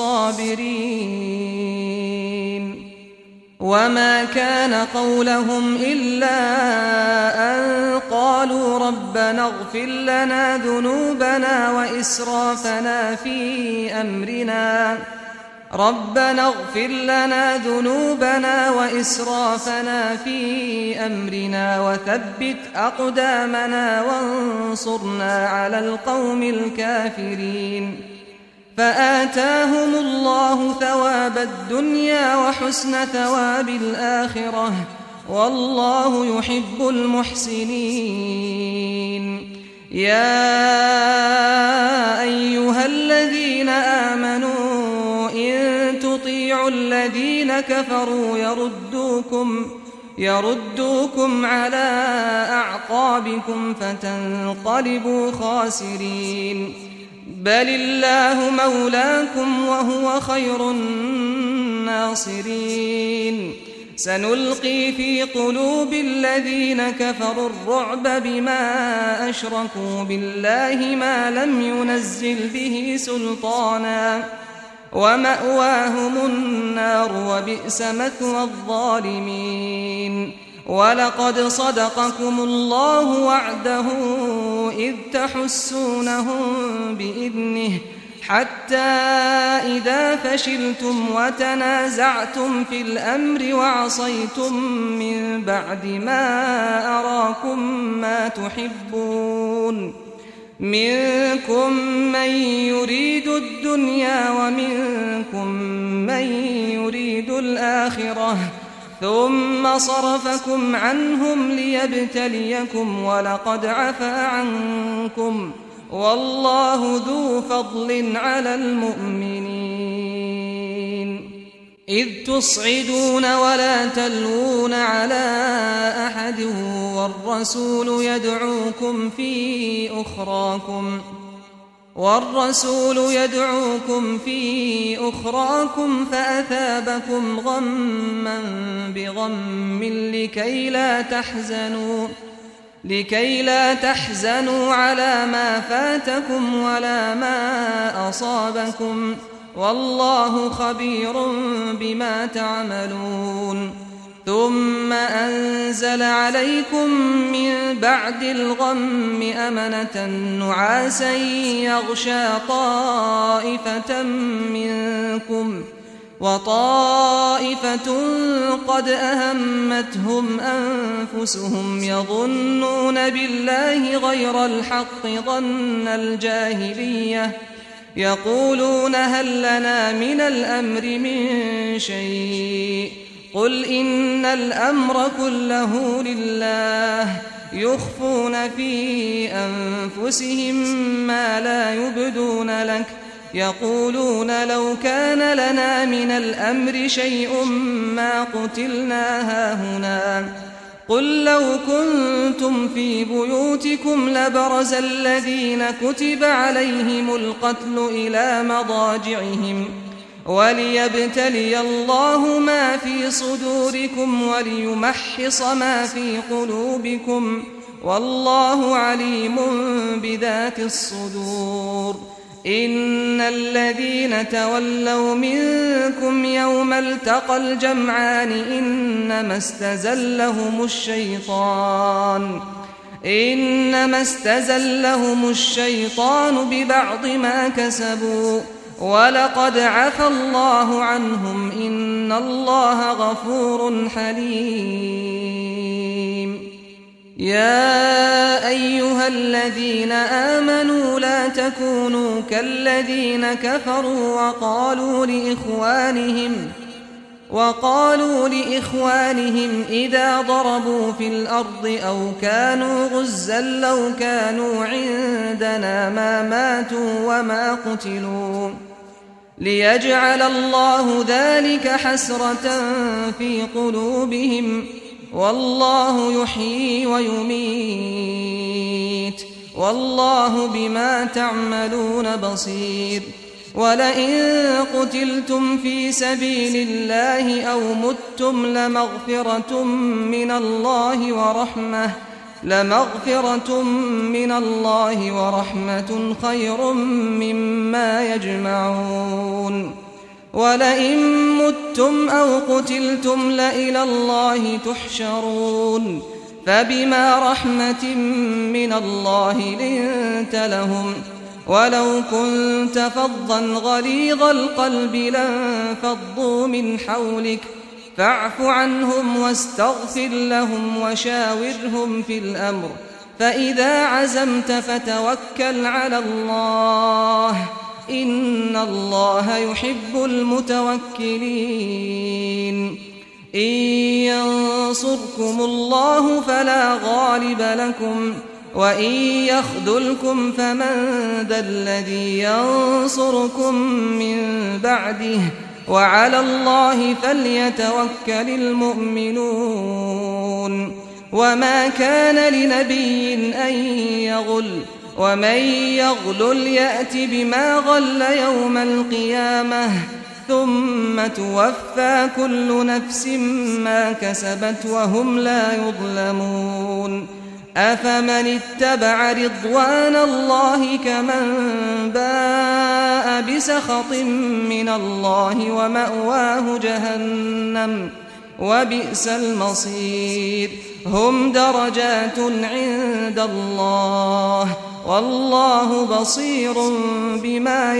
الصابرين. وما كان قولهم إلا أن قالوا ربنا اغفر لنا ذنوبنا وإسرافنا في أمرنا ربنا اغفر لنا ذنوبنا وإسرافنا في أمرنا وثبت أقدامنا وانصرنا على القوم الكافرين. فآتاهم الله ثواب الدنيا وحسن ثواب الآخرة والله يحب المحسنين. يا أيها الذين آمنوا إن تطيعوا الذين كفروا يردوكم يردوكم على أعقابكم فتنقلبوا خاسرين. بل الله مولاكم وهو خير الناصرين. سنلقي في قلوب الذين كفروا الرعب بما أشركوا بالله ما لم ينزل به سلطانا ومأواهم النار وبئس مثوى الظالمين. ولقد صدقكم الله وعده إذ تحسونهم بإذنه حتى إذا فشلتم وتنازعتم في الأمر وعصيتم من بعد ما أراكم ما تحبون منكم من يريد الدنيا ومنكم من يريد الآخرة ثم صرفكم عنهم ليبتليكم ولقد عفا عنكم والله ذو فضل على المؤمنين. إذ تصعدون ولا تلوون على أحد والرسول يدعوكم في أخراكم والرسول يدعوكم في أخراكم فأثابكم غما بغم لكي لا تحزنوا لكي لا تحزنوا على ما فاتكم ولا ما أصابكم والله خبير بما تعملون. ثم أنزل عليكم من بعد الغم أمنة نعاسا يغشى طائفة منكم وطائفة قد أهمتهم أنفسهم يظنون بالله غير الحق ظن الجاهلية يقولون هل لنا من الأمر من شيء قل إن الأمر كله لله يخفون في أنفسهم ما لا يبدون لك يقولون لو كان لنا من الأمر شيء ما قتلنا هاهنا قل لو كنتم في بيوتكم لبرز الذين كتب عليهم القتل إلى مضاجعهم وليبتلي الله ما في صدوركم وليمحص ما في قلوبكم والله عليم بذات الصدور إن الذين تولوا منكم يوم التقى الجمعان إنما استزلهم الشيطان إنما استزلهم الشيطان ببعض ما كسبوا ولقد عفى الله عنهم إن الله غفور حليم يا أيها الذين آمنوا لا تكونوا كالذين كفروا وقالوا لإخوانهم وقالوا لإخوانهم إذا ضربوا في الأرض أو كانوا غزا لو كانوا عندنا ما ماتوا وما قتلوا ليجعل الله ذلك حسرة في قلوبهم والله يحيي ويميت والله بما تعملون بصير ولئن قتلتم في سبيل الله أو متم لمغفرة من الله ورحمة لمغفرة من الله ورحمة خير مما يجمعون ولئن متم أو قتلتم لإلى الله تحشرون فبما رحمة من الله لنت لهم ولو كنت فظا غليظ القلب لانفضوا من حولك فاعف عنهم واستغفر لهم وشاورهم في الأمر فإذا عزمت فتوكل على الله إن الله يحب المتوكلين إن ينصركم الله فلا غالب لكم وإن يخذلكم فمن ذا الذي ينصركم من بعده وعلى الله فليتوكل المؤمنون وما كان لنبي أن يغل ومن يغلل يأت بما غل يوم القيامة ثم توفى كل نفس ما كسبت وهم لا يظلمون أفمن اتبع رضوان الله كمن باء بسخط من الله ومأواه جهنم وبئس المصير هم درجات عند الله والله بصير بما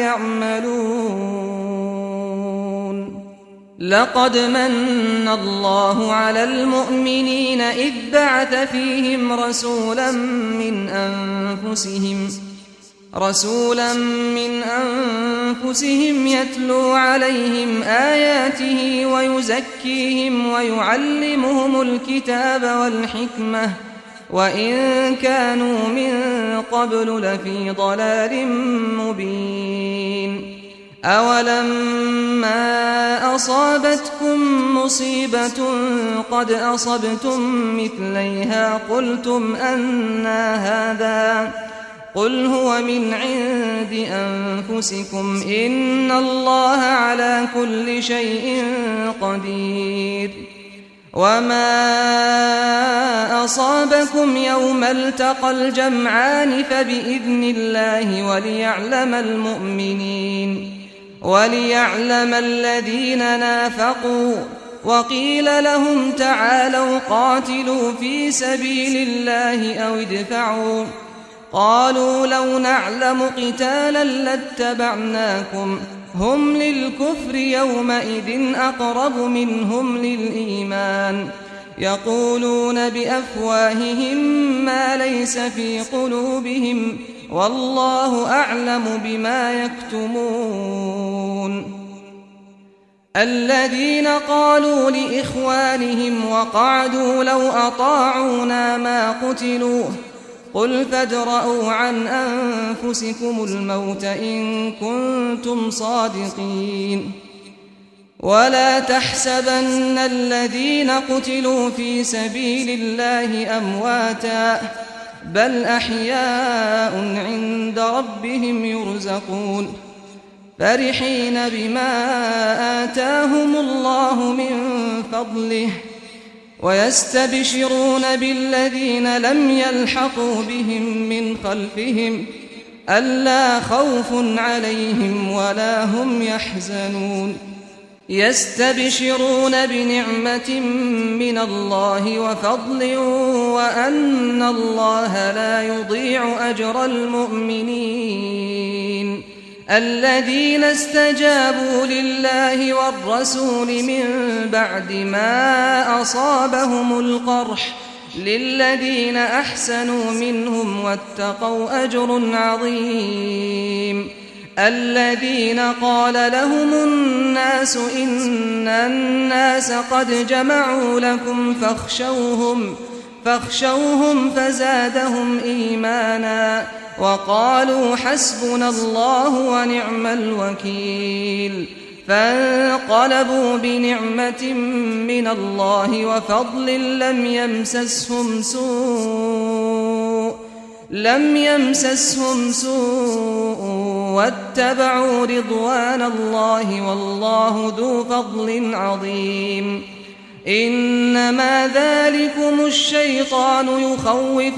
يعملون لقد من الله على المؤمنين إذ بعث فيهم رسولا من أنفسهم رسولا من أنفسهم يتلو عليهم آياته ويزكيهم ويعلمهم الكتاب والحكمة وإن كانوا من قبل لفي ضلال مبين أولما أصابتكم مصيبة قد أصبتم مثليها قلتم أنى هذا قل هو من عند أنفسكم إن الله على كل شيء قدير وما أصابكم يوم التقى الجمعان فبإذن الله وليعلم المؤمنين وليعلم الذين نافقوا وقيل لهم تعالوا قاتلوا في سبيل الله أو ادفعوا قالوا لو نعلم قتالا لاتبعناكم هم للكفر يومئذ أقرب منهم للإيمان يقولون بأفواههم ما ليس في قلوبهم والله أعلم بما يكتمون الذين قالوا لإخوانهم وقعدوا لو أطاعونا ما قتلوا قل فادرءوا عن أنفسكم الموت إن كنتم صادقين ولا تحسبن الذين قتلوا في سبيل الله أمواتا بل أحياء عند ربهم يرزقون فرحين بما آتاهم الله من فضله ويستبشرون بالذين لم يلحقوا بهم من خلفهم ألا خوف عليهم ولا هم يحزنون يستبشرون بنعمة من الله وفضل وأن الله لا يضيع أجر المؤمنين الذين استجابوا لله والرسول من بعد ما أصابهم القرح للذين أحسنوا منهم واتقوا أجر عظيم الذين قال لهم الناس إن الناس قد جمعوا لكم فاخشوهم فاخشوهم فزادهم إيمانا وقالوا حسبنا الله ونعم الوكيل فانقلبوا بنعمة من الله وفضل لم يمسسهم سوء لم يمسسهم سوء واتبعوا رضوان الله والله ذو فضل عظيم إنما ذلكم الشيطان يخوف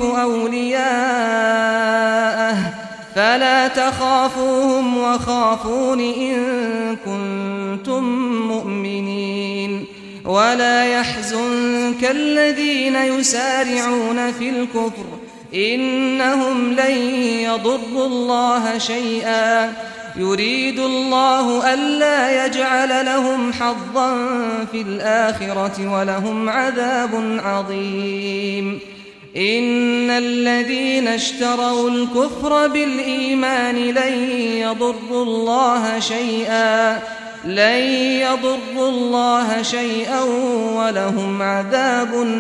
أولياءه فلا تخافوهم وخافون إن كنتم مؤمنين ولا يحزنك الذين يسارعون في الكفر إنهم لن يضروا الله شيئا يريد الله ألا يجعل لهم حظا في الآخرة ولهم عذاب عظيم إن الذين اشتروا الكفر بالإيمان لن يضروا الله شيئا لن يضروا الله شيئا ولهم عذاب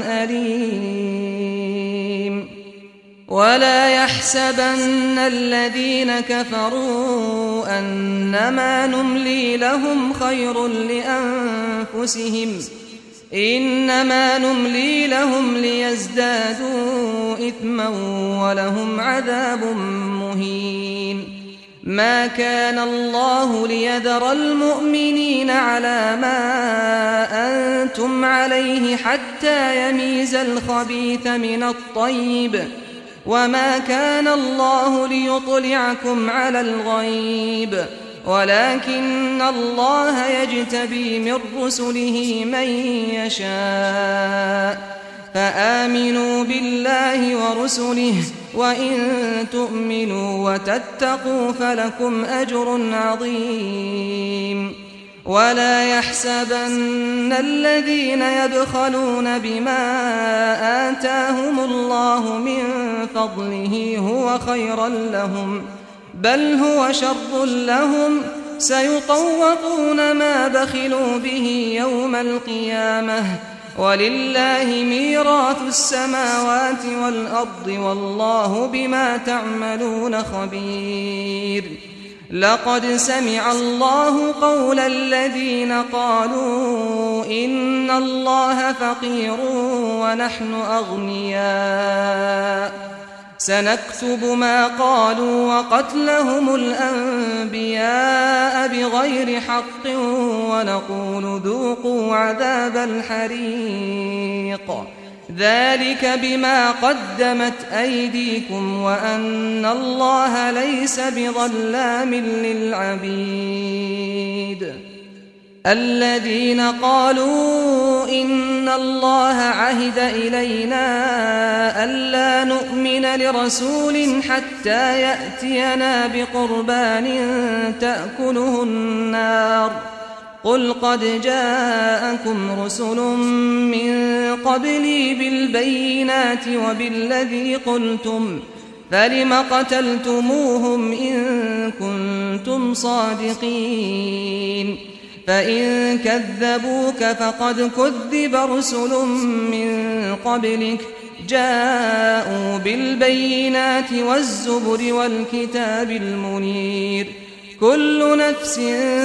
أليم ولا يحسبن الذين كفروا أنما نملي لهم خير لأنفسهم إنما نملي لهم ليزدادوا إثما ولهم عذاب مهين ما كان الله ليذر المؤمنين على ما أنتم عليه حتى يميز الخبيث من الطيب وما كان الله ليطلعكم على الغيب ولكن الله يجتبي من رسله من يشاء فآمنوا بالله ورسله وإن تؤمنوا وتتقوا فلكم أجر عظيم ولا يحسبن الذين يبخلون بما آتاهم الله من فضله هو خيرا لهم بل هو شر لهم سيطوقون ما بخلوا به يوم القيامة ولله ميراث السماوات والأرض والله بما تعملون خبير لقد سمع الله قول الذين قالوا إن الله فقير ونحن أغنياء سنكتب ما قالوا وقتلهم الأنبياء بغير حق ونقول ذوقوا عذاب الحريق ذلك بما قدمت أيديكم وأن الله ليس بظلام للعبيد الذين قالوا إن الله عهد إلينا ألا نؤمن لرسول حتى يأتينا بقربان تأكله النار قل قد جاءكم رسل من قبلي بالبينات وبالذي قلتم فلم قتلتموهم إن كنتم صادقين فإن كذبوك فقد كذب رسل من قبلك جاءوا بالبينات والزبر والكتاب المنير كل نفس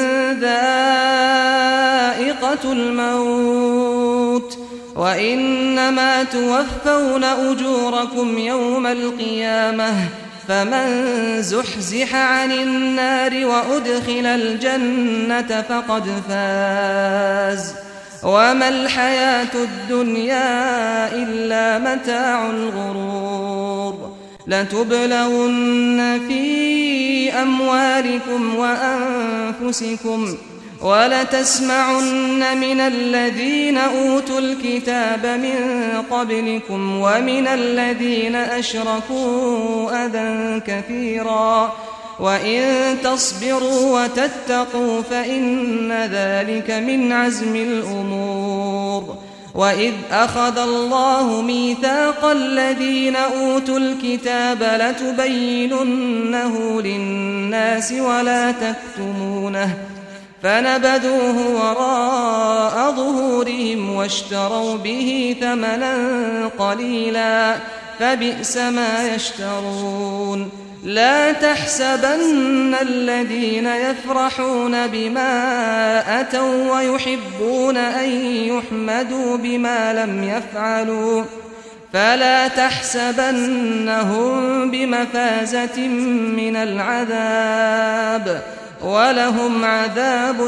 ذائقة الموت وإنما توفون أجوركم يوم القيامة فمن زحزح عن النار وأدخل الجنة فقد فاز وما الحياة الدنيا إلا متاع الغرور لتبلون في أموالكم وأنفسكم ولتسمعن من الذين أوتوا الكتاب من قبلكم ومن الذين أشركوا أذى كثيرا وإن تصبروا وتتقوا فإن ذلك من عزم الأمور وإذ أخذ الله ميثاق الذين أوتوا الكتاب لتبيننه للناس ولا تكتمونه فنبذوه وراء ظهورهم واشتروا به ثمنا قليلا فبئس ما يشترون لا تحسبن الذين يفرحون بما أتوا ويحبون أن يحمدوا بما لم يفعلوا فلا تحسبنهم بمفازة من العذاب ولهم عذاب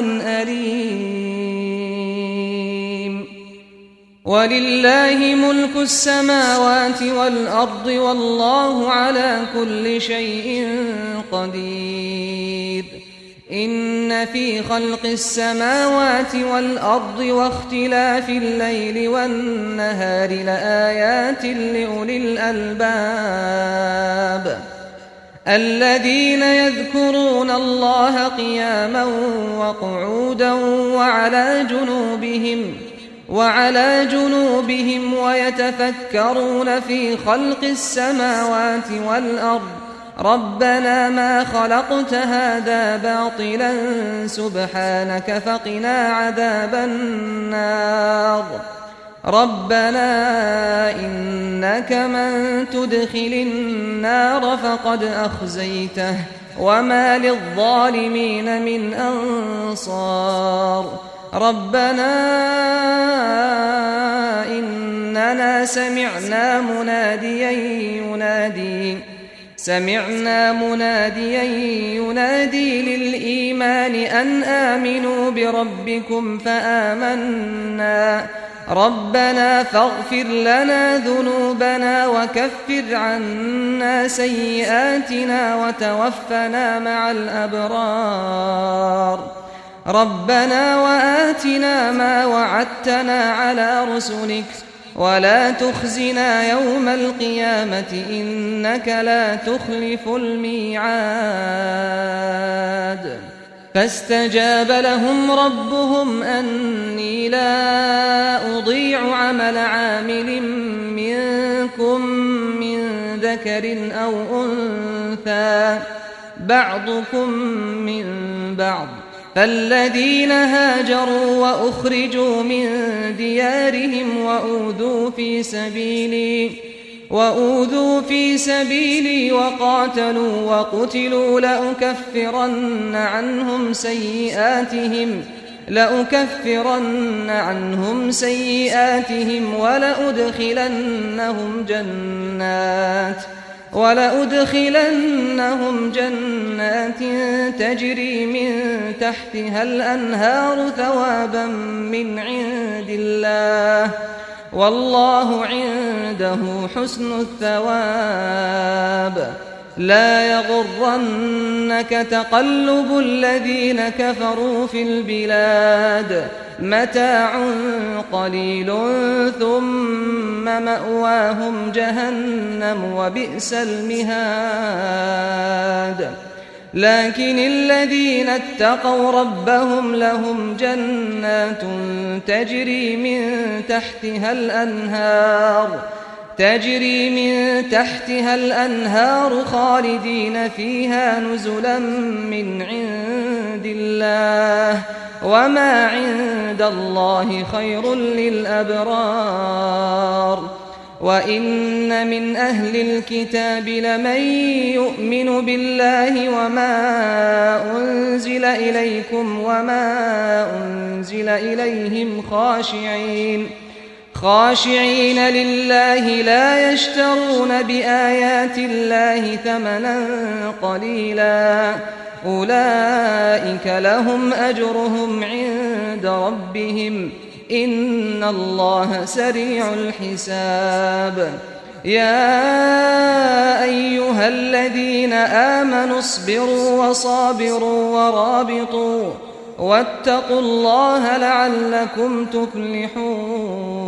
أليم ولله ملك السماوات والأرض والله على كل شيء قدير إن في خلق السماوات والأرض واختلاف الليل والنهار لآيات لأولي الألباب الذين يذكرون الله قياما وقعودا وعلى جنوبهم وعلى جنوبهم ويتفكرون في خلق السماوات والأرض ربنا ما خلقت هذا باطلا سبحانك فقنا عذاب النار ربنا إنك من تدخل النار فقد أخزيته وما للظالمين من أنصار ربنا إننا سمعنا مناديا ينادي سمعنا مناديا ينادي للإيمان أن آمنوا بربكم فآمنا ربنا فاغفر لنا ذنوبنا وكفر عنا سيئاتنا وتوفنا مع الأبرار ربنا وآتنا ما وعدتنا على رسلك ولا تخزنا يوم القيامة إنك لا تخلف الميعاد فاستجاب لهم ربهم أني لا أضيع عمل عامل منكم من ذكر أو أنثى بعضكم من بعض فالذين هاجروا وأخرجوا من ديارهم وأوذوا في سبيلي وأوذوا في سبيلي وقاتلوا وقتلوا لأكفرن عنهم سيئاتهم لأكفرن عنهم سيئاتهم ولأدخلنهم جنات ولأدخلنهم جنات تجري من تحتها الأنهار ثوابا من عند الله والله عنده حسن الثواب لا يغرنك تقلب الذين كفروا في البلاد متاع قليل ثم مأواهم جهنم وبئس المهاد لكن الذين اتقوا ربهم لهم جنات تجري من تحتها الأنهار تجري من تحتها الأنهار خالدين فيها نزلا من عند الله وما عند الله خير للأبرار وإن من أهل الكتاب لمن يؤمن بالله وما أنزل إليكم وما أنزل إليهم خاشعين خاشعين لله لا يشترون بآيات الله ثمنا قليلا أولئك لهم أجرهم عند ربهم إن الله سريع الحساب يا أيها الذين آمنوا اصبروا وصابروا ورابطوا واتقوا الله لعلكم تفلحون